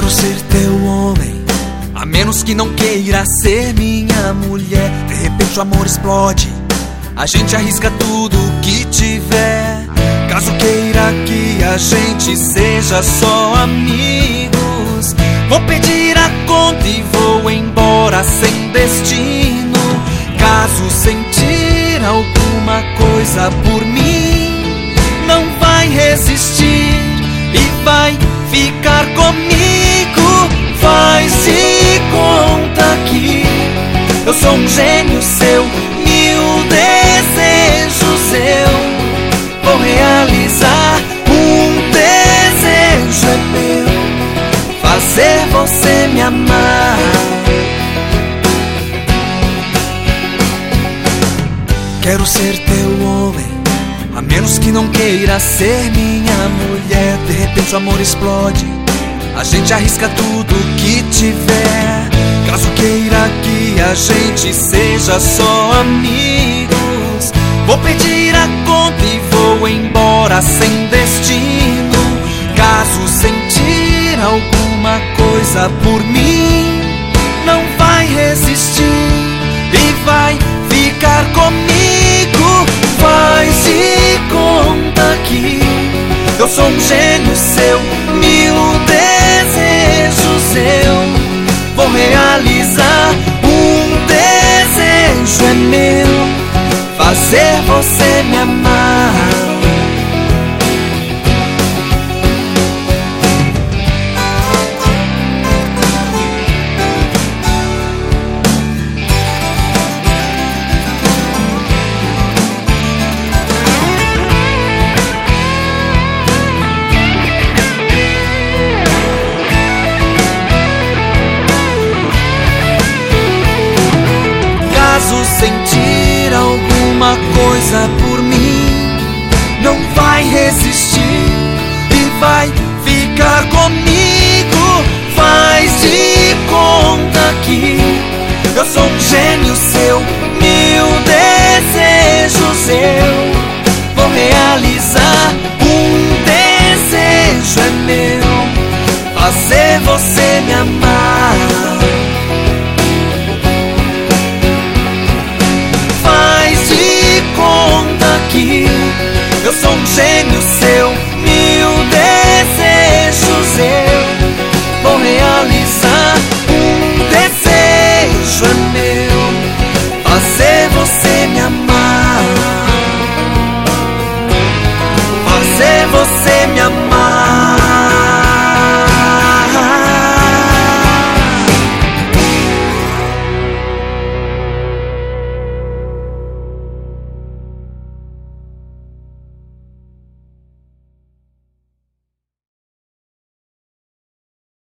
ser teu homem, a menos que não queira ser minha mulher. De repente o amor explode, a gente arrisca tudo que tiver. Caso queira que a gente seja só amigos, vou pedir a conta e vou embora sem destino. Caso sentir alguma coisa por mim, não vai resistir e vai ficar comigo. Faz de conta que eu sou um gênio seu, mil desejos eu vou realizar. Um desejo é meu, fazer você me amar. Quero ser teu homem, a menos que não queira ser minha mulher. De repente o amor explode, a gente arrisca tudo que tiver. Caso queira que a gente seja só amigos, vou pedir a conta e vou embora sem destino. Caso sentir alguma coisa por mim, não vai resistir e vai ficar comigo. Faz de conta que eu sou um gênio seu, mil desejos eu vou realizar. Um desejo é meu, fazer você me amar. Caso sentir alguma coisa por mim, não vai resistir e vai ficar comigo. Faz de conta que eu sou um gênio seu, mil desejos eu vou realizar. Um desejo é meu, fazer você me amar. Que eu sou um gênio seu, mil desejos eu vou realizar. Um desejo é meu, fazer você me amar. Fazer você me